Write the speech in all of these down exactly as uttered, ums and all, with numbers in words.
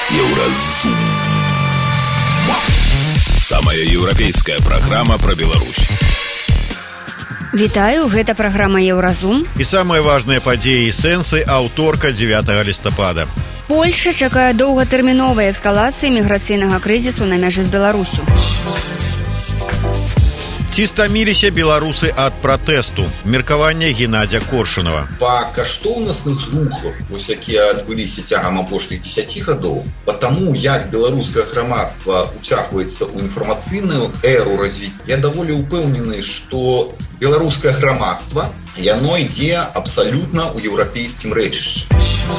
Еўразум. Самая еўрапейская праграма пра Беларусь. Вітаю, гэта праграма Еўразум. І самыя важныя падзеі і сэнсы аўторка дзевятага лістапада. Польшча чакае доўгатэрміновай эскалацыі міграцыйнага крызісу на мяжы з Беларусю. Ці стаміліся беларусы ад пратэсту? Меркаванне Геннадзя Коршунова. Па каштоўнасных рухах, вось якія адбыліся цягам апошніх дзесяці гадоў, па таму, як беларускае грамадства уцягваецца ў інфармацыйную эру развіцця, я даволі ўпэўнены, што беларускае грамадства, яно ідзе абсалютна ў еўрапейскім рэчышчы.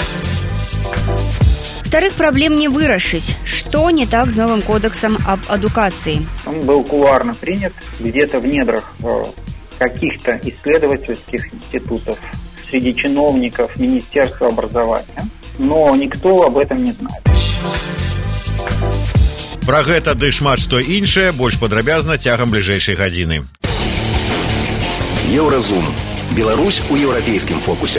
Старых проблем не вырашить. Что не так с новым кодексом об адукации? Он был кулуарно принят где-то в недрах каких-то исследовательских институтов, среди чиновников Министерства образования, но никто об этом не знает. Пра гэта ды шмат што іншае, больш падрабязна цягам бліжэйшай гадзіны. Еўразум. Беларусь у еўрапейскім фокусе.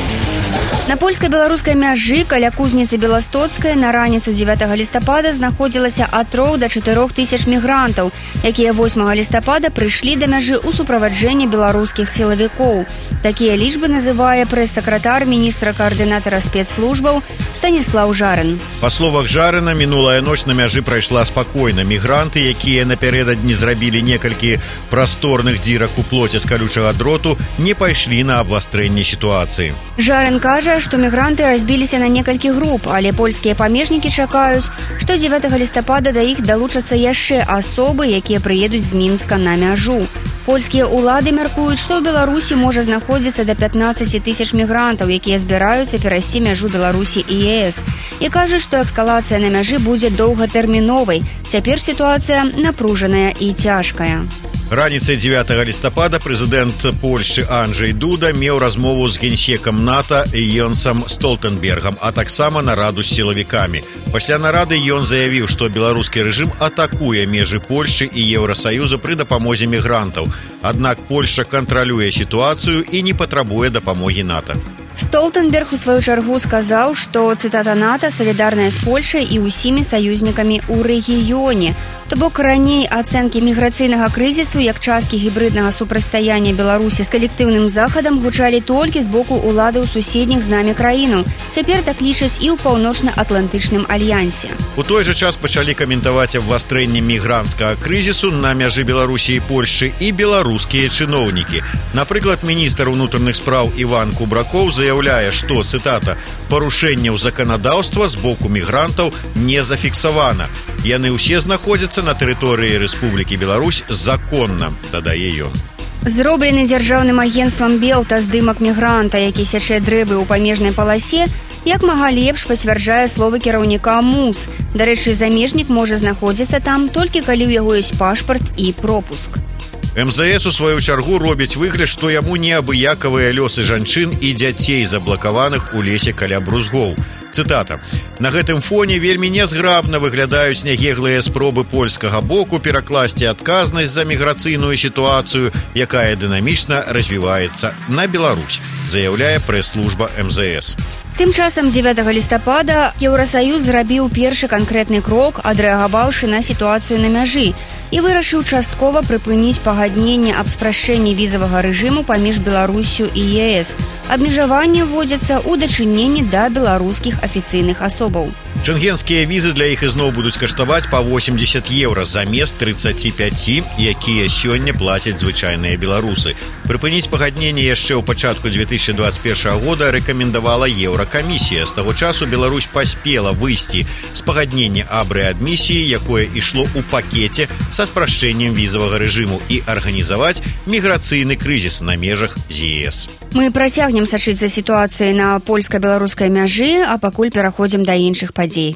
На польска-беларускай мяжы каля кузніцы Беластоцкай на раніцу дзевятага лістапада знаходзілася ад трох да чатырох тысяч мігрантаў, якія восьмага лістапада прыйшлі да мяжы ў суправаджэнні беларускіх сілавікоў. Такія лічбы называе прэс-сакратар міністра каардынатара спецслужбаў Станіслаў Жарын. Па словах Жарына, мінулая ноч на мяжы прайшла спакойна. Мігранты, якія напярэдадні зрабілі некалькі прасторных дзірак у плоце з калючага дроту, не пайшлі на абвастрэнне сітуацыі. Жарын кажа, што мігранты разбіліся на некалькі груп, але польскія памежнікі чакаюць, што дзевятага лістапада да іх далучацца яшчэ асобы, якія прыедуць з Мінска на мяжу. Польскія ўлады мяркуюць, што ў Беларусі можа знаходзіцца да пятнаццаці тысяч мігрантаў, якія збіраюцца перайсці мяжу Беларусі і ЕС. І кажуць, што эскалацыя на мяжы будзе доўгатэрміновай. Цяпер сітуацыя напружаная і цяжкая. Раніцай дзевятага лістапада прэзідэнт Польшчы Анджэй Дуда меў размову з генсекам НАТО Йонсам Столтенбергам, а таксама нараду з сілавікамі. Пасля нарады ён заявіў, што беларускі рэжым атакуе межы Польшчы і Еўрасаюза пры дапамозе мігрантаў. Аднак Польшча кантралюе сітуацыю і не патрабуе дапамогі НАТО. Столтенберг у сваю чаргу сказаў, што, цытата, НАТО салідарная з Польшай і ўсімі саюзнікамі ў рэгіёне. То бок раней ацэнкі міграцыйнага крызісу як часткі гібрыднага супрацьстаяння Беларусі з калектыўным захадам гучалі толькі з боку ўладаў суседніх з намі краінаў. Цяпер так лічаць і ў паўночна-атлантычным альянсе. У той жа час пачалі каментаваць абвастрэнне мігранцкага крызісу на мяжы Беларусі і Польшчы і беларускія чыноўнікі. Напрыклад, міністр унутраных спраў Іван Кубракоў заяўляе, што, цытата, «парушэнняў заканадаўства з боку мігрантаў не зафіксавана. Яны ўсе знаходзяцца на тэрыторыі Рэспублікі Беларусь законна», дадае ён. Зроблены дзяржаўным агенцтвам Белта здымак мігранта, які сячэ дрэвы ў памежнай паласе, як мага лепш пацвярджае словы кіраўніка МУС. Дарэчы, замежнік можа знаходзіцца там толькі калі ў яго ёсць пашпарт і пропуск. МЗС у сваю чаргу робіць выгляд, што яму неабыякавыя лёсы жанчын і дзяцей, заблакаваных у лесе каля брузгоў. Цытата. «На гэтым фоне вельмі нязграбна выглядаюць нягеглыя спробы польскага боку перакласці адказнасць за міграцыйную сітуацыю, якая дынамічна развіваецца на Беларусь», заяўляе прэс-служба МЗС. Тым часам дзевятага лістапада Еўрасаюз зрабіў першы канкрэтны крок, адрэагаваўшы на сітуацыю на мяжы і вырашыў часткова прыпыніць пагадненне аб спрашчэнні візавага рэжыму паміж Беларуссю і ЕС. Абмежаванні ўводзяцца ў дачыненні да беларускіх афіцыйных асобаў. Шэнгенскія візы для іх ізноў будуць каштаваць па восемьдесят еўра замест тридцати пяти, якія сёння плацяць звычайныя беларусы. Прыпыніць пагадненне яшчэ ў пачатку две тысячи двадцать первого года рэкамендавала Еўракамісія. З таго часу Беларусь паспела выйсці з пагаднення аб рэадмісіі, якое ішло ў пакеце са спрашчэннем візавага рэжыму, і арганізаваць міграцыйны крызіс на межах з ЕС. Мы працягнем сачыць за сітуацыяй на польска-беларускай мяжы, а пакуль пераходзім да іншых падзей.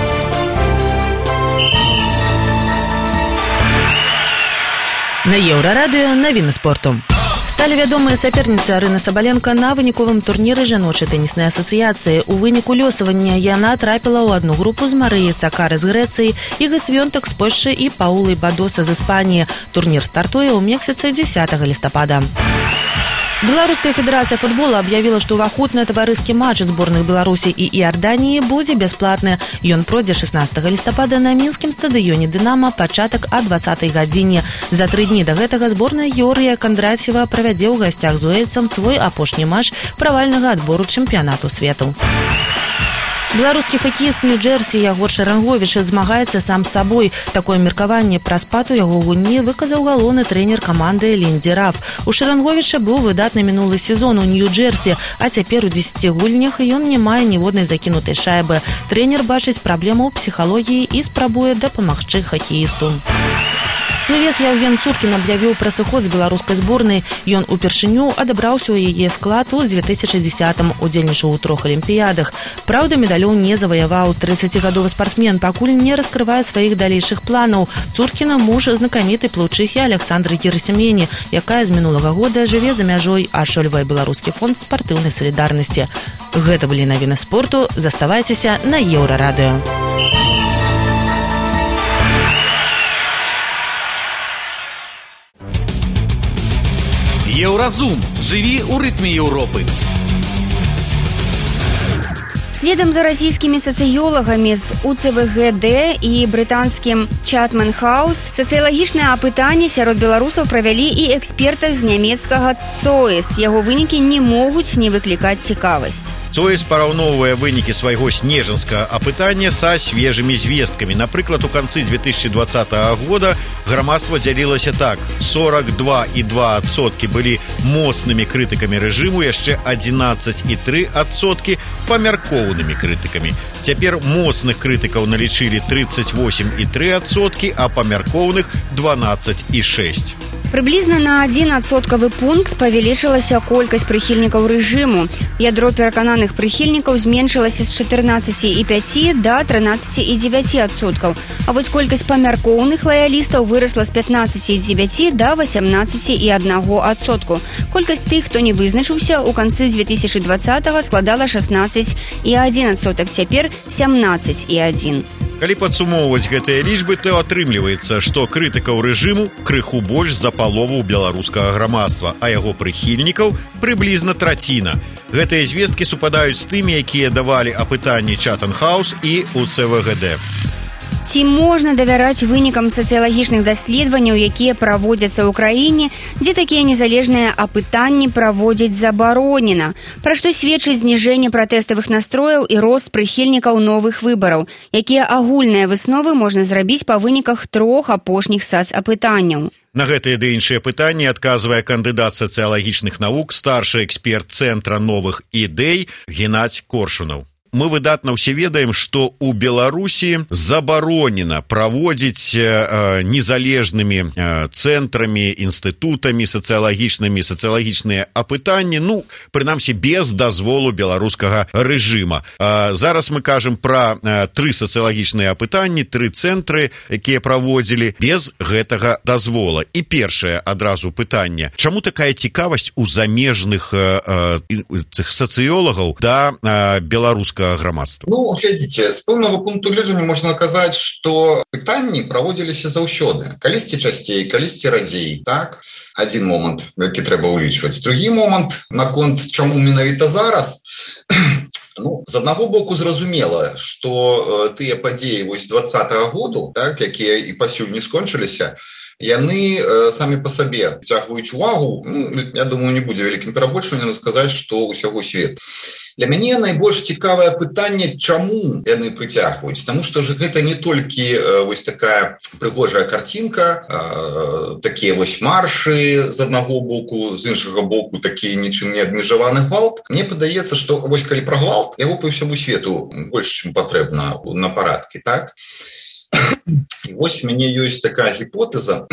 На Еўрарадыё навіны спорту. Сталі вядомыя саперніцы Арыны Сабаленка на выніковым турніры жаночай тэніснай асацыяцыі. У выніку лёсавання яна трапіла ў одну групу з Марыяй Сакары з Грэцыі, Ігі Свёнтак з Польшчы і Паулай Бадоса з Іспаніі. Турнір стартуе ў Мексіцы дзесятага лістапада. Беларуская федэрацыя футбола аб'явіла, што ўваход на таварыскі матч зборных Беларусі і Іарданіі будзе бясплатны. Ён пройдзе шаснаццатага лістапада на мінскім стадыёне «Дынама», пачатак а дваццатай гадзіне. За тры дні да гэтага зборная Юрыя Кондратьева правядзе ў гасцях з уэльсам свой апошні матч правальнага адбору чэмпіянату свету. Беларускі хакеіст Нью-Джерсі Ягор Шаранговіч змагаецца сам з сабой. Такое меркаванне пра спад у яго гульні выказаў галоўны трэнер каманды Лінді Раф. У Шаранговіча быў выдатны мінулы сезон у Нью-Джерсі, а цяпер у дзесяці гульнях ён не мае ніводнай закінутай шайбы. Трэнер бачыць праблему ў псіхалогіі і спрабуе дапамагчы хакеісту. Плывец Яўген Цуркін аб'явіў пра сыход з беларускай зборнай. Ён упершыню адабраўся ў яе склад у дзве тысячы дзесятым, удзельнічаў у трох алімпіядах. Праўда, медалёў не заваяваў. трыццацігадовы спартсмен пакуль не раскрывае сваіх далейшых планаў. Цуркіна муж знакамітай плыўчыхі Александры Герасімені, якая з мінулага года жыве за мяжой, ашольвае беларускі фонд спартыўнай салідарнасці. Гэта былі навіны спорту. Заставайцеся на Еўрарадыё. Еўразум. Жыві ў рытме Еўропы. Следам за расійскімі сацыёлагамі з у цэ вэ гэ дэ і брытанскім Чатмен Хаус сацыялагічнае апытанне сярод беларусаў правялі і эксперты з нямецкага цоэс. Яго вынікі не могуць не выклікаць цікавасць. цоэс параўноўвае вынікі свайго снежанскага апытання са свежымі звесткамі. Напрыклад, у канцы дзве тысячы дваццатага года грамадства дзялілася так. сорок два і два адсоткі былі моцнымі крытыкамі рэжыму, яшчэ адзінаццаць і тры адсоткі памяркоўнымі крытыкамі. Цяпер моцных крытыкаў налічылі трыццаць восем і тры адсоткі, а памяркоўных дванаццаць і шэсць. Прыблізна на адзін адсоткавы пункт павялічылася колькасць прыхільнікаў рэжыму. Ядро перакананых прыхільнікаў зменшылася з чатырнаццаці і пяці да трынаццаці і дзевяці адсоткаў. А вось колькасць памяркоўных лаялістаў вырасла з пятнаццаці і дзевяці да васямнаццаці і аднаго адсотку. Колькасць тых, хто не вызначыўся, у канцы дзве тысячы дваццатага складала шаснаццаць і адзін адсотак, цяпер сямнаццаць і адзін. Калі падсумоўваць гэтыя лічбы, то атрымліваецца, што крытыкаў рэжыму крыху больш за палову беларускага грамадства, а яго прыхільнікаў прыблізна траціна. Гэтыя звесткі супадаюць з тымі, якія давалі апытанні Чатмен Хаус і у цэ вэ гэ дэ. Ці можна давяраць вынікам сацыялагічных даследаванняў, якія праводзяцца ў краіне, дзе такія незалежныя апытанні праводзяць забаронена? Пра што сведчыць зніжэнне пратэставых настрояў і рост прыхільнікаў новых выбараў? Якія агульныя высновы можна зрабіць па выніках трох апошніх сацапытанняў? На гэтыя ды іншыя пытанні адказвае кандыдат сацыялагічных навук, старшы эксперт Цэнтра новых ідэй Геннадзь Коршунаў. Мы выдатна ўсе ведаем, што ў Беларусі забаронена праводзіць э, незалежнымі э, цэнтрамі, інстытутамі сацыялагічнымі сацыялагічныя апытанні, ну, прынамсі, без дазволу беларускага рэжыма. Э, зараз мы кажам пра э, тры сацыялагічныя апытанні, тры цэнтры, якія праводзілі без гэтага дазвола. І першае адразу пытанне. Чаму такая цікавасць у замежных э, э, сацыёлагаў да э, беларускага грамадства? Ну, глядзіце, з пэўнага пункту гледжання можна казаць, што пытанні праводзіліся заўсёды. Калісьці часцей, калісьці радзей, так? Адзін момант, які трэба ўлічваць. Другі момант, наконт чаму менавіта зараз, ну, з аднаго боку зразумела, што э, тыя падзеі вось дваццатага году, так, якія і пасюль не скончыліся, яны э, самі па сабе цягваюць увагу, ну, я думаю, не будзе вялікім перабольшваннем сказаць, што ўсяго свету. Для мяне найбольш цікавае пытанне, чаму яны прыцягваюць. Таму што ж гэта не толькі э, вось такая прыгожая карцінка, э, такія вось маршы з аднаго боку, з іншага боку такі нічым не абмежаваны гвалт. Мне падаецца, што вось калі пра гвалт, яго па ўсяму свету больш, чым патрэбна на парадкі, так? І вось у мяне ёсць такая гіпотэза,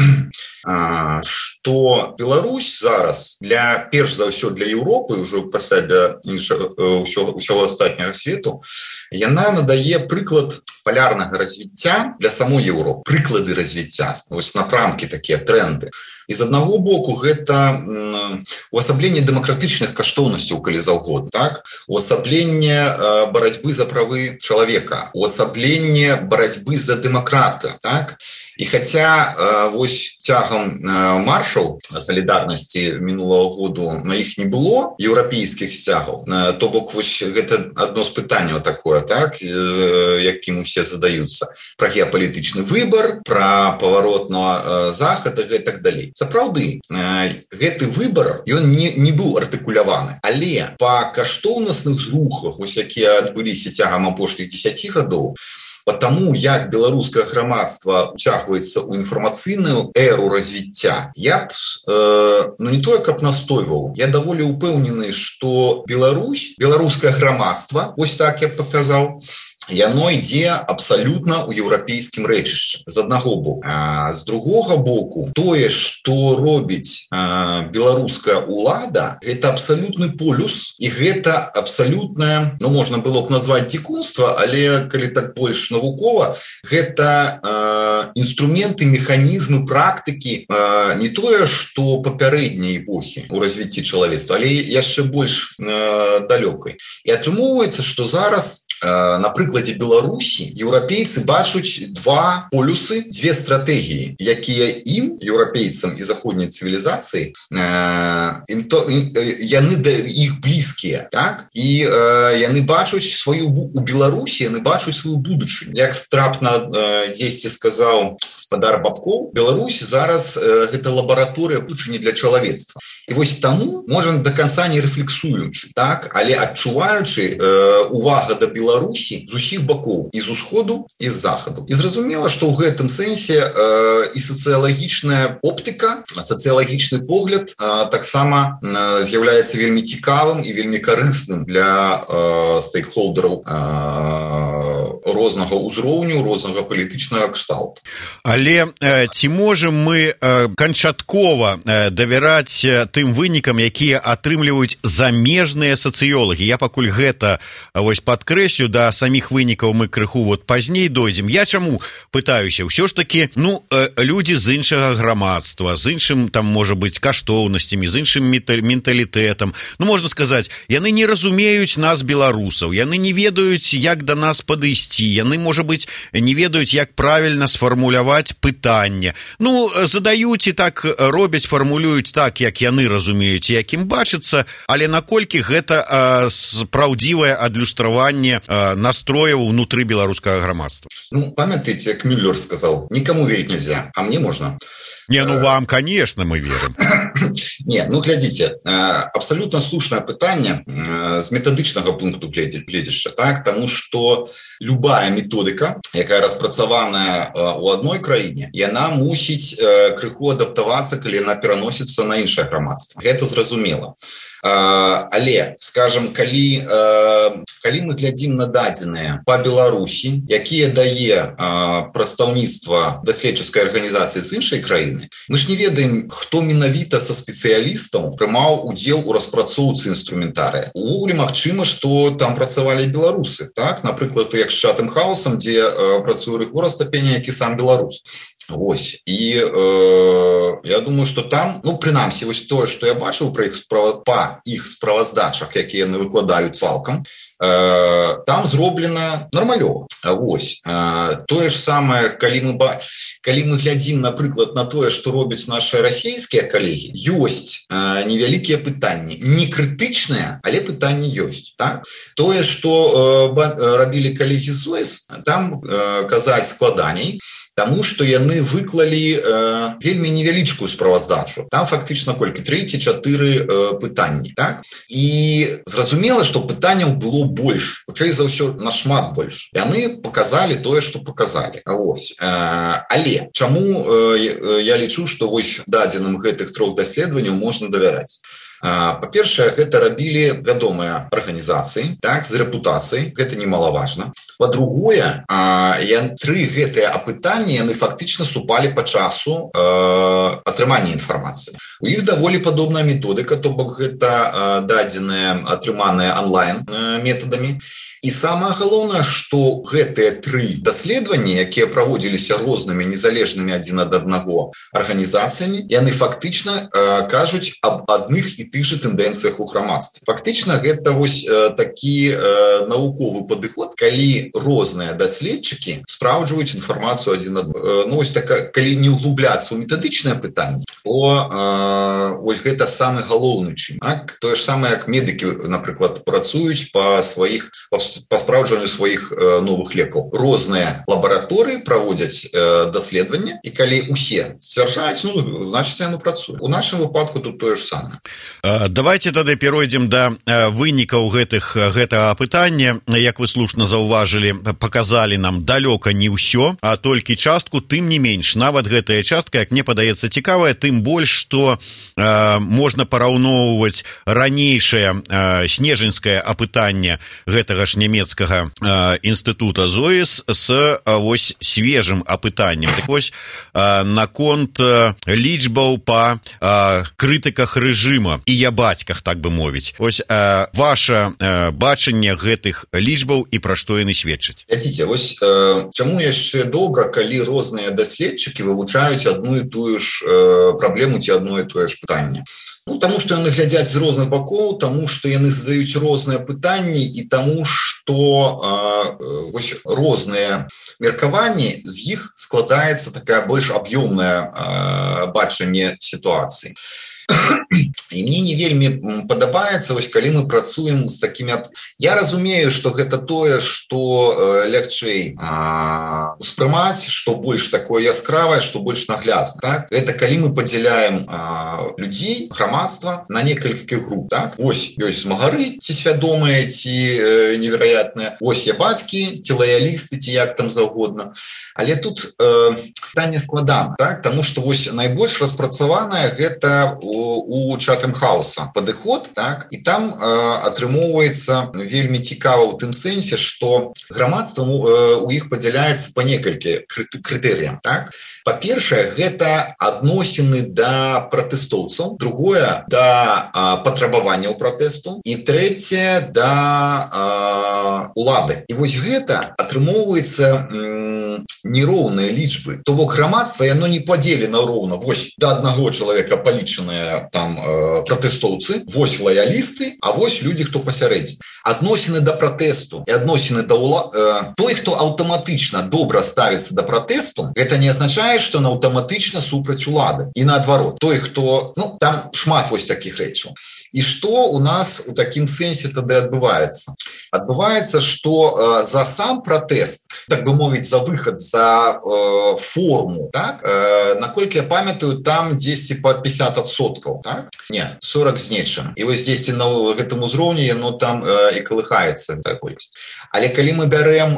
што Беларусь зараз для, перш за ўсё для Еўропы, ўжо пасля для іншага, ўсяго, ўсяго астатняга свету, яна надае прыклад полярнага развіцця для самой Еўропы, прыклады развіцця, вось напрамкі такія тренды. І з аднаго боку гэта увасабленне дэмакратычных каштоўнасцяў, калі заўгодна, так? Увасабленне барацьбы за правы чалавека, увасабленне барацьбы за дэмакрата, так? І хаця вось цягам маршаў салідарнасці мінулого году на іх не было еўрапейскіх сцягаў, то бок вось гэта адно з пытанняў такое, так, якім усе задаюцца, пра геапалітычны выбар, пра паварот на захад і гэтак далей. Сапраўды, гэты выбар, ён не, не быў артыкуляваны, але па каштоўнасных зрухах, вось якія адбыліся цягам апошніх дзесяці гадоў, потому як беларускае грамадства уцягваецца ў інфармацыйную эру развіцця, я б, э, ну не тое, каб настойваў, я даволі ўпэўнены, што Беларусь, беларускае грамадства, вось так я б паказаў, яно ідзе абсалютна ў еўрапейскім рэчышчы, з аднаго боку. А з другога боку, тое, што робіць а, беларуская ўлада, гэта абсалютны полюс, і гэта абсалютнае, ну, можна было б назваць дзікунства, але калі так больш навукова, гэта а, інструменты, механізмы, практыкі, а, не тое, што папярэдняй эпохі ў развіцці чалавецтва, але яшчэ больш а, далёкай. І атрымоўваецца, што зараз, а, напрыклад, прыкладзе Беларусі еўрапейцы бачуць два полюсы, дзве стратэгіі, якія ім, еўрапейцам і заходняй цывілізацыі, ім то, яны да іх блізкія, так? І яны бачуць сваю, у Беларусі яны бачуць сваю будучыню. Як трапна дзесьці сказаў гаспадар Бабкоў, Беларусь зараз гэта лабараторыя будучыні для чалавецтва. І вось таму, можа, да канца не рэфлексуючы, так? Але адчуваючы увага да Беларусі з усіх бакоў, і з усходу, і з захаду. І зразумела, што ў гэтым сэнсе э, і сацыялагічная оптыка, сацыялагічны погляд э, таксама э, з'яўляецца вельмі цікавым і вельмі карысным для э, стейкхолдераў э, рознага ўзроўню, рознага палітычнага кшталту. Але э, ці можам мы э, канчаткова э, давяраць тым вынікам, якія атрымліваюць замежныя сацыёлагі? Я пакуль гэта вось падкрэслю, да саміх вынікаў мы крыху вот пазней дойдзем. Я чаму пытаюся? Ўсё ж такі, ну, э, людзі з іншага грамадства, з іншым, там, можа быць, каштоўнасцямі, з іншым менталітэтам. Ну, можна сказаць, яны не разумеюць нас, беларусаў, яны не ведаюць, як да нас падысці, яны, можа быць, не ведаюць, як правільна сфармуляваць пытанне. Ну, задаюць і так робяць, фармулююць так, як яны разумеюць, як ім бачыцца, але наколькі гэта э, праўдзівае адлюстраванне э, настрояў внутры беларускага грамадства? Ну, памятаеце, як Мюллер сказал, никому верить нельзя, а мне можно. Не, ну вам, конечно, мы верим. Не, ну глядзіце, абсолютно слушнае пытанне з метадычнага пункту гледзяшча, так, таму што любая методыка, якая распрацаваная ў адной краіне, яна мусіць крыху адаптавацца, калі яна пераносіцца на іншае грамадства. Гэта зразумела. Але, скажем, калі, калі мы глядзім на дадзеныя па Беларусі, якія дае прадстаўніцтва даследчыцкай арганізацыі з іншай краіны, мы ж не ведаем, хто менавіта са спецыялістаў прымаў удзел у распрацоўцы інструментарыя. Увогуле магчыма, што там працавалі беларусы, так? Напрыклад, як з Чатам Хаусам, дзе працуе Рыгор Астапеня, які сам беларус. Вось. І э, я думаю, што там, ну, прынамсі, вось тое, што я бачыў пра іх справа, па іх справаздачах, якія яны выкладаюць цалкам, э, там зроблена нармалёва. Вось. Э, тое ж самае, калі мы, ба... калі мы глядзім, напрыклад, на тое, што робяць нашы расійскія калегі, ёсць э, невялікія пытанні. Не крытычныя, але пытанні ёсць. Так? Тое, што э, рабілі калегі з ОС, там э, казаць складаней, таму што яны выклалі э, вельмі невялічкую справаздачу. Там фактычна колькі тры ці чатыры э, пытанні, так? І зразумела, што пытанняў было больш, хутчэй за ўсё нашмат больш. Яны паказалі тое, што паказалі. Вось. Э, але чаму э, я лічу, што вось дадзеным гэтых трох даследаванняў можна давяраць? Па-першае, гэта рабілі вядомыя арганізацыі, так, з рэпутацыяй, гэта немалаважна. Па-другое, тры гэтыя апытанні, яны фактычна супалі па часу э, атрымання інфармацыі. У іх даволі падобная методыка, то бок гэта э, дадзеныя атрыманыя онлайн э, метадамі. І самае галоўнае, што гэтыя тры даследаванні, якія праводзіліся рознымі незалежнымі адзін ад аднаго арганізацыямі, яны фактычна э, кажуць аб адных і тых жа тэндэнцыях у грамадстве. Фактычна гэта вось э, такі э, навуковы падыход, калі розныя даследчыкі спраўджваюць інфармацыю адзін ад аднаго. Э, ну, вось така, калі не углубляцца ў метадычнае пытанне, то э, вось гэта самы галоўны чын. Так? Тое ж самае, як медыкі, напрыклад, працуюць па сваіх па, па спраўджванню сваіх э, новых лекаў. Розныя лабараторыі праводзяць э, даследаванне, і калі усе сцвярджаюць, ну, значыць, яно працуе. У нашым выпадку тут тое ж самае. Давайте тады перайдзем да вынікаў гэтых гэтага пытання. Як вы слушна заўважылі, паказалі нам далёка не ўсё, а толькі частку, тым не менш. Нават гэтая частка, як мне падаецца, цікавая, тым больш, што э, можна параўноўваць ранейшае э, снежаньскае апытанне гэтага ж нямецкага э, інстытута ЗОІС з э, вось свежым апытаннем. Так вось, э, наконт э, лічбаў па э, крытыках рэжыма і я бацьках, так бы мовіць. Ось э, ваше э, бачанне гэтых лічбаў і пра што яны сведчаць. Глядзіце, вось э, чаму яшчэ добра, калі розныя даследчыкі вывучаюць адну і тую ж э, праблему ці адно і тое ж пытанне. Ну, таму што яны глядзяць з розных бакоў, таму што яны задаюць розныя пытанні і таму што э, вось розныя меркаванні, з іх складаецца такая больш аб'ёмная э, бачанне сітуацыі. І мне не вельмі падабаецца, вось калі мы працуем з такімі... Я разумею, што гэта тое, што лягчэй а, успрымаць, што больш такое яскравае, што больш наглядна. Так? Гэта калі мы падзяляем а, людзей, грамадства на некалькі груп. Так? Вось ёсць змагары, ці свядомыя, ці э, невероятныя. Вось я бацькі, ці лаялісты, ці як там заўгодна. Але тут э, пытанне складана, так? Таму што вось найбольш распрацаванае гэта у Chatham House падыход, так, і там э, атрымоўваецца вельмі цікава ў тым сэнсе, што грамадства э, у іх падзяляецца па некалькі крытэрыям, так. Па-першае, гэта адносіны да пратэстоўцаў, другое да э, патрабаванняў пратэсту і трэцяе да э, улады. І вось гэта атрымоўваецца м, нероўныя лічбы. То бок грамадства яно не падзелена роўна. Вось да аднаго чалавека палічаныя там э, пратэстоўцы, вось лаялісты, а вось людзі, хто пасярэдзіне. Адносіны да пратэсту і адносіны да улады. Э, той, хто аўтаматычна добра ставіцца да пратэсту, гэта не азначае, што ён аўтаматычна супраць улады. І наадварот, той, хто... Ну, там шмат вось такіх рэчаў. І што у нас у такім сэнсе тады адбываецца? Адбываецца, што э, за сам пратэст, так бы мовіць, за выхад, за э, форму, так? Э, наколькі я памятаю, там дзесьці пад пятьдесят адсоткаў, так? Не, сорок з нечым. І вось дзесьці на гэтым узроўні яно там э, і калыхаецца. Але калі мы бярэм,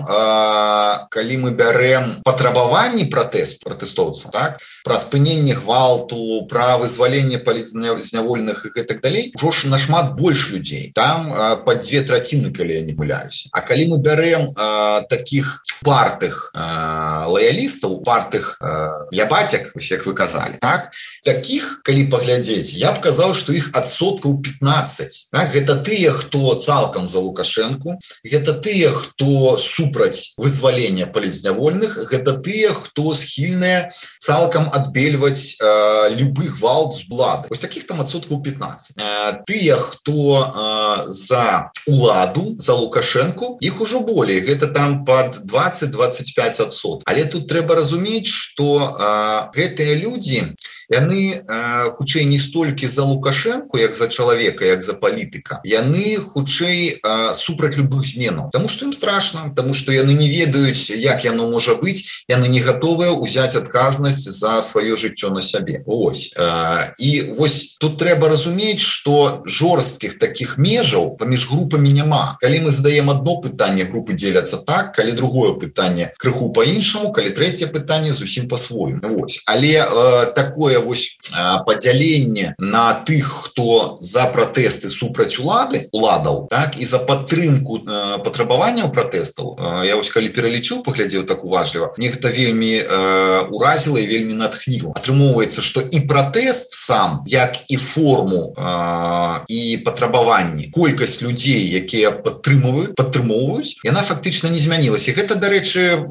э, калі мы бярэм патрабаванні пратэст, пратэстоўцаў, так? Пра спыненне гвалту, пра вызваленне палітзняволеных і гэтак далей, ужо ж нашмат больш людзей. Там э, па дзве траціны, калі я не мыляюся. А калі мы бярэм э, такіх партых э, лаялістаў, партых э, ябацяк, як вы казалі, так? Такіх, калі паглядзець, я б казаў, што іх адсоткаў пятнаццаць. Так? Гэта тыя, хто цалкам за Лукашэнку, гэта тыя, хто супраць вызвалення палітзняволеных, гэта тыя, хто схільныя цалкам адбельваць э, любы гвалт з улады. Вось такіх там адсоткаў пятнаццаць. Э, тыя, хто э, за уладу, за Лукашэнку, іх ужо болей. Гэта там пад двадцать - двадцать пять адсоткаў. Але тут трэба разумець, што э, гэтыя людзі, яны э, хутчэй не столькі за Лукашэнку, як за чалавека, як за палітыка. Яны хутчэй э, супраць любых зменаў. Таму што ім страшна, таму што яны не ведаюць, як яно можа быць, яны не гатовыя ўзяць адказнасць за сваё жыццё на сябе. Ось. Э, і вось тут трэба разумець, што жорсткіх такіх межаў паміж групамі няма. Калі мы задаем одно пытанне, групы дзеляцца так, калі другое пытанне крыху па-іншаму, калі трэцяе пытанне зусім па-свойму. Вось. Але э, такое вось падзяленне на тых, хто за пратэсты супраць улады уладаў, так, і за падтрымку патрабаванняў пратэстаў. Я вось калі пералічыў, паглядзеў так уважліва, мне гэта вельмі уразіла і вельмі натхніла. Атрымоўваецца, што і пратэст сам, як і форму і патрабаванні, колькасць людзей, якія падтрымваюць, падтрымоўваюць, яна фактычна не змянілася. Гэта, дарэчы,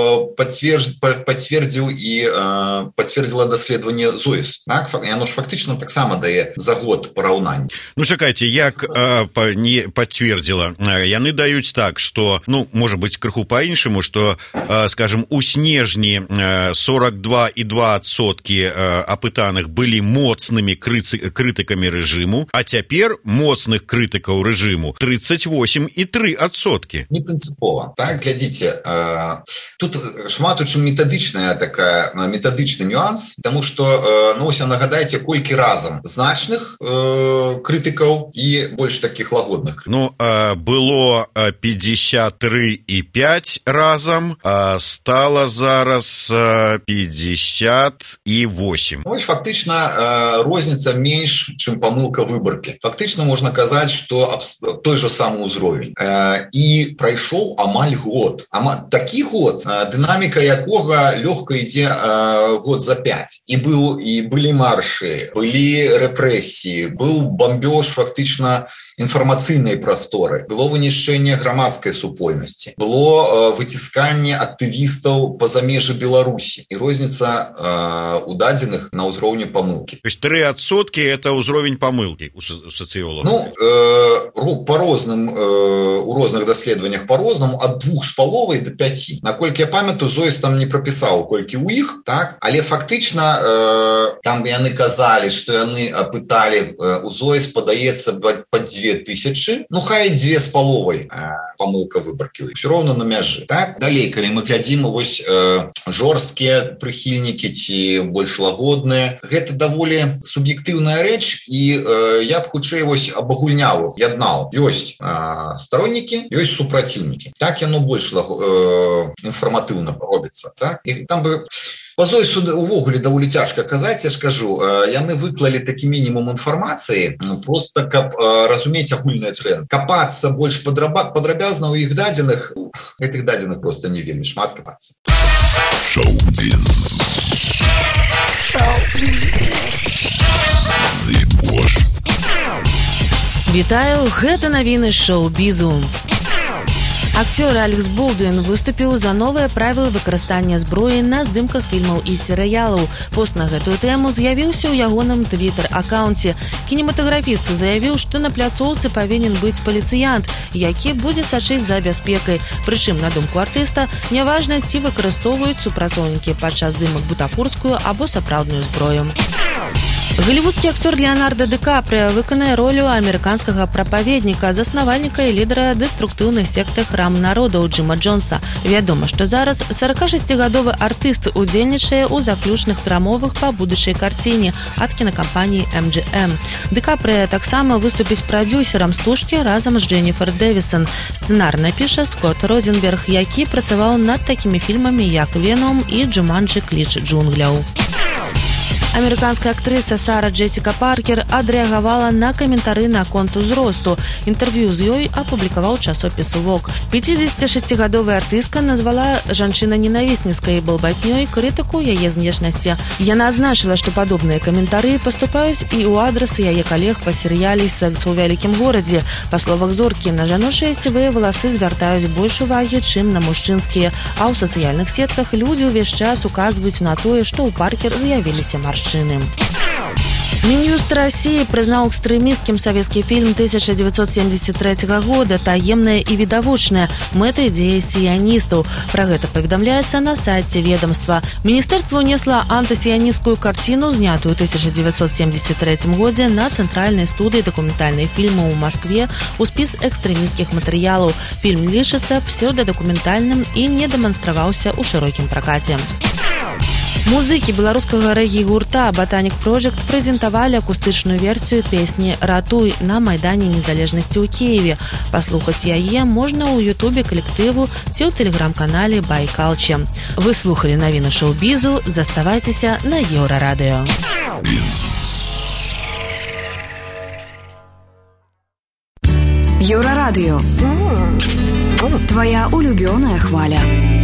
пацвердзіў і пацвердзіла даследаванне ЗОЭС. Так? Яно ж фактычна таксама дае за год параўнанне. Ну, чакайце, як э, па, не пацвердзіла? Яны даюць так, што, ну, можа быць, крыху па-іншаму, што, э, скажем, у снежні э, сорок два і два адсоткі э, апытаных былі моцнымі крыцы, крытыкамі рэжыму, а цяпер моцных крытыкаў рэжыму тридцать восемь і три адсоткі. Не прынцыпова. Так, глядзіце, э, тут шмат у чым метадычная такая, метадычны нюанс, таму што, э, ну, ось нагадайце, колькі разам значных э, крытыкаў і больш такіх лагодных. Ну, э, было пятьдесят три и пять разам, а стало зараз пятьдесят и восемь. Ось фактычна э, розніца менш, чым памылка выбаркі. Фактычна можна казаць, што абс... той же самы ўзровень. Э, і прайшоў амаль год. Ама... Такі год, э, дынаміка якога лёгка ідзе э, год за пять. І быў і былі маршы, былі рэпрэсіі, быў бамбёж фактычна інфармацыйнай прасторы, было вынішчэнне грамадскай супольнасці, было э, выцісканне актывістаў па-за межы Беларусі. І розніца э, у дадзеных на ўзроўні памылкі. То есть три адсоткі это ўзровень памылкі у сацыёлагаў? Ну, э, по розным, э, у розных даследаваннях по-рознаму, ад двух з паловай до пяці. Наколькі я памятаю, ЗОЭС там не прапісаў, колькі ў іх, так? Але фактычна э, там яны казалі, што яны апыталі э, у ЗОЭС, падаецца па две тысячы, ну хай дзве з паловай э, памылка выбаркі, ўсё роўна на мяжы. Так? Далей, калі мы глядзім вось э, жорсткія прыхільнікі ці больш лагодныя, гэта даволі суб'ектыўная рэч, і э, я б хутчэй вось абагульняў, яднаў. Ёсць э, староннікі, ёсць супраціўнікі. Так яно больш э, інфарматыўна робіцца. Так? І там бы па ЗОЭСу увогуле даволі цяжка казаць, я ж кажу, яны выклалі такі мінімум інфармацыі, просто каб разумець агульны тренд. Капацца больш падрабязна ў іх дадзеных, гэтых дадзеных просто не вельмі шмат капацца. Шоу-біз. Шоу-біз. Вітаю, гэта навіны шоу-бізу. Акцёр Алекс Болдуин выступіў за новыя правілы выкарыстання зброі на здымках фільмаў і серыялаў. Пост на гэтую тэму з'явіўся ў ягоным твітер-акаунце. Кінематаграфіст заявіў, што на пляцоўцы павінен быць паліцыянт, які будзе сачыць за бяспекай. Прычым, на думку артыста, няважна, ці выкарыстоўваюць супрацоўнікі падчас здымак бутафорскую або сапраўдную зброю. Голливудскі акцёр Леонардо Ди Капріо выканае ролю амерыканскага прапаведніка, заснавальніка і лідара дэструктыўнай секты Храм народаў Джима Джонса. Вядома, што зараз саракашасцігадовы артыст удзельнічае ў заключных перамовах па будучай карціне ад кінакампаніі эм джі эм. Ди Капріо таксама выступіць прадзюсерам стужкі разам з Дженніфер Дэвісон. Сцэнар напіша Скотт Розенберг, які працаваў над такімі фільмамі, як «Веном» і «Джуманджі. Кліч джунгляў». Амерыканская актрыса Сара Джесіка Паркер адрэагавала на каментары наконт узросту. Інтэрв'ю з ёй апублікаваў часопіс «Вог». пяцідзесятшасцігадовая артыстка назвала жанчына-ненавісніцкай балбатнёй крытыку яе знешнасці. Яна адзначыла, што падобныя каментары паступаюць і ў адрас яе калег па серыяле «Секс у вялікім горадзе». Па словах зоркі, на жаночыя сівыя валасы звяртаюць больш увагі, чым на мужчынскія, а ў сацыяльных сетках людзі ўвесь час указваюць на тое, што ў Паркер з'явіліся маршчыны. Мін'юст России признал экстремистским советский фильм тысяча девятьсот семьдесят третьего года «Таемная и видовочная. Мэта идея сионистов». Про это поведомляется на сайте ведомства. Министерство унесло антисионистскую картину, снятую в тысяча девятьсот семьдесят третьем году на Центральной студии документальных фильмов в Москве у спис экстремистских материалов. Фильм лишился псевдодокументальным и не демонстрировался у широким прокате. Музыкі беларускага рэгі-гурта «Ботаник Project» прэзентавалі акустычную версію песні «Ратуй» на Майдане Незалежнасці ў Киеве. Паслухаць яе можна ў ютубе калектыву ці ў тэлеграм-канале «Байкалче». Вы слухалі навіны шоу-бізу, заставайцеся на Еўрарадыё. Еўрарадыё. Твоя улюбёная хваля.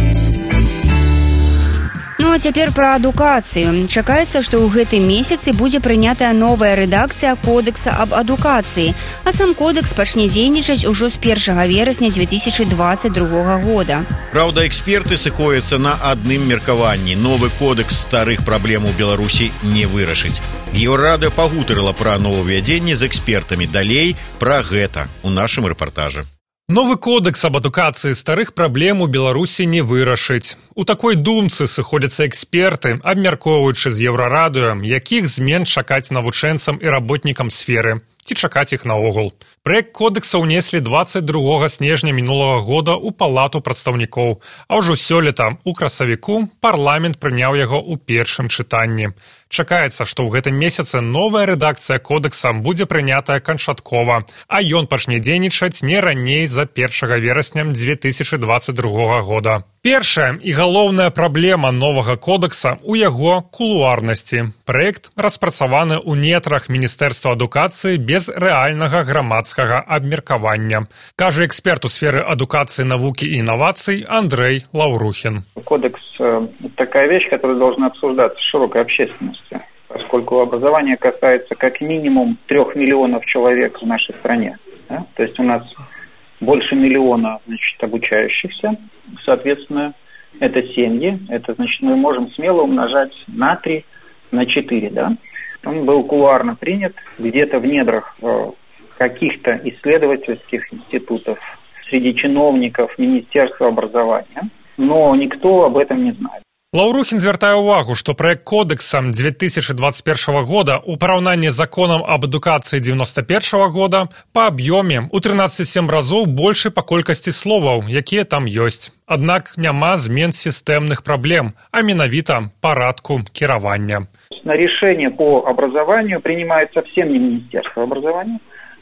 Ну а цяпер пра адукацыю. Чакаецца, што ў гэтым месяцы будзе прынятая новая рэдакцыя кодэкса аб адукацыі, а сам кодэкс пачне дзейнічаць ужо з першага верасня дзве тысячы дваццаць другога года. Праўда, эксперты сыходзяцца на адным меркаванні. Новы кодэкс старых праблем у Беларусі не вырашыць. Еўрарадыё пагутарыла пра новаўвядзенне з экспертамі. Далей пра гэта ў нашым рэпартажы. Новы кодэкс аб адукацыі старых праблем у Беларусі не вырашыць. У такой думцы сыходзяцца эксперты, абмяркоўваючы з Еўрарадыё, якіх змен чакаць навучэнцам і работнікам сферы, ці чакаць іх наогул. Праект кодэкса ўнеслі дваццаць другога снежня мінулага года ў Палату прадстаўнікоў, а ўжо сёлета, у красавіку, парламент прыняў яго ў першым чытанні. Чакаецца, што ў гэтым месяцы новая рэдакцыя кодэкса будзе прынятая канчаткова, а ён пачне дзейнічаць не раней за першага верасня дзве тысячы дваццаць другога года. Першая і галоўная праблема новага кодэкса ў яго кулуарнасці. Праект распрацаваны ў нетрах Міністэрства адукацыі без рэальнага грамадскага абмеркавання, кажа эксперт у сферы адукацыі, навукі і інавацый Андрей Лаўрухін. Кодекс – это такая вещь, которая должна обсуждаться с широкой общественностью, поскольку образование касается как минимум трех миллионов человек в нашей стране. Да? То есть у нас больше миллиона, значит, обучающихся, соответственно, это семьи, это, значит, мы можем смело умножать на три, на четыре, да. Он был кулуарно принят где-то в недрах каких-то исследовательских институтов, среди чиновников Министерства образования, но никто об этом не знает. Лаўрухін звяртае ўвагу, што праект кодэкса дзве тысячы дваццаць першага года ў параўнанні з законам аб адукацыі дзевяноста першага года па аб'ёме ў трынаццаць сем разоў большы па колькасці словаў, якія там ёсць. Аднак няма змен сістэмных праблем, а менавіта парадку кіравання. На решение по образованию принимает совсем не Министерство образования,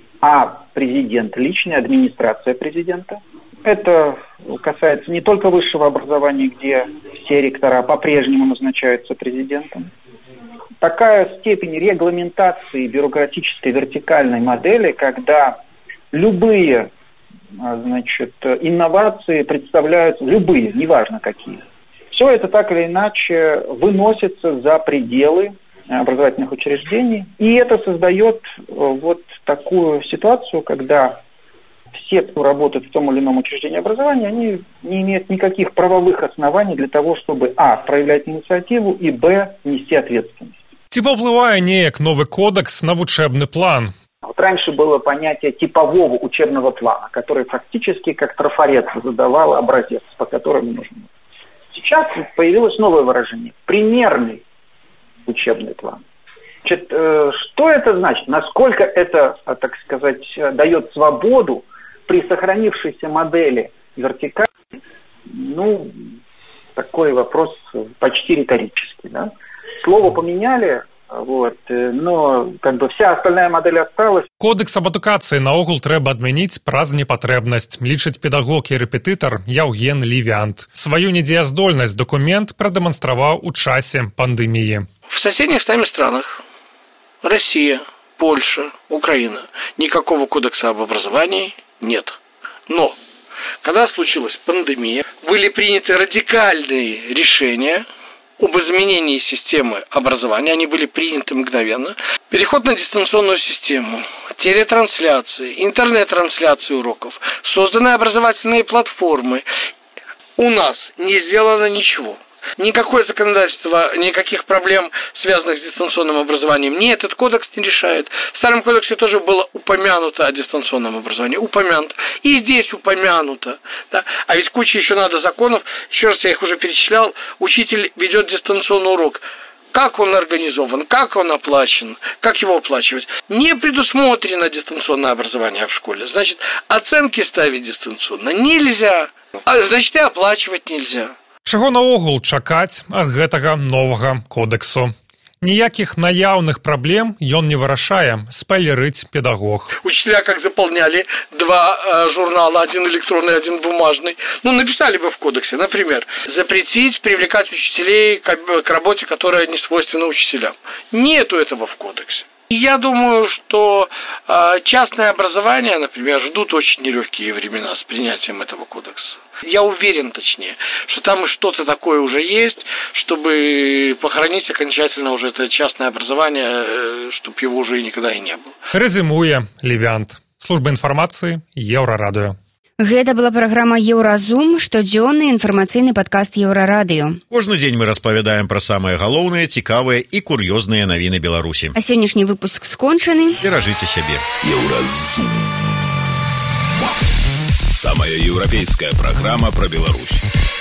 а президент, личная администрация президента. Это касается не только высшего образования, где все ректора по-прежнему назначаются президентом. Такая степень регламентации бюрократической вертикальной модели, когда любые, значит, инновации представляются, любые, неважно какие, все это так или иначе выносится за пределы образовательных учреждений, и это создает вот такую ситуацию, когда все, кто работает в том или ином учреждении образования, они не имеют никаких правовых оснований для того, чтобы а. проявлять инициативу и б. нести ответственность. Ці паўплывае неяк новы кодекс на вучебный план? Вот раньше было понятие типового учебного плана, который фактически как трафарет задавал образец, по которому нужно. Сейчас появилось новое выражение – примерный учебный план. Значит, что это значит? Насколько это, так сказать, дает свободу при сохранившейся модели вертикали? Ну, такой вопрос почти риторический. Да? Слово поменяли, вот, но как бы вся остальная модель осталась. Кодекс аб адукацыі наогул трэба адмяніць праз непатрэбнасць, лічыць педагог і рэпетытар Яўген Лівянт. Сваю недзеяздольнасць документ прадэманстраваў у часе пандэміі. В соседних с нами странах Россия, Польша, Украина. Никакого кодекса об образовании нет. Но, когда случилась пандемия, были приняты радикальные решения об изменении системы образования. Они были приняты мгновенно. Переход на дистанционную систему, телетрансляции, интернет-трансляции уроков, созданы образовательные платформы. У нас не сделано ничего. Никакое законодательство, никаких проблем, связанных с дистанционным образованием, ни этот кодекс не решает. В старом кодексе тоже было упомянуто о дистанционном образовании, упомянуто. И здесь упомянуто. Да? А ведь куча еще надо законов, еще раз я их уже перечислял, учитель ведет дистанционный урок. Как он организован, как он оплачен, как его оплачивать. Не предусмотрено дистанционное образование в школе. Значит, оценки ставить дистанционно нельзя, а значит и оплачивать нельзя. Чаго наогул чакаць ад гэтага новага кодексу? Ніякіх наяўных праблем ён не вырашае, спойлерыць педагог. Учителя как заполняли два э, журнала, один электронный, один бумажный. Ну, написали бы в кодексе, например, запретить привлекать учителей к, к работе, которая не свойственна учителям. Нету этого в кодексе. И я думаю, что э, частное образование, например, ждут очень нелегкие времена с принятием этого кодекса. Я уверен, точнее, что там что-то такое уже есть, чтобы похоронить окончательно уже это частное образование, чтобы его уже никогда и не было. Резюмуе Левиант. Служба информации Еўрарадыё. Гэта была праграма Еўразум, штодзённы інфармацыйны падкаст Еўрарадыё. Кожны дзень мы распавядаем пра самыя галоўныя, цікавыя і кур'ёзныя навіны Беларусі. А сённяшні выпуск скончаны. Беражыце сябе. Еўразум. Самая еўрапейская программа про Беларусь.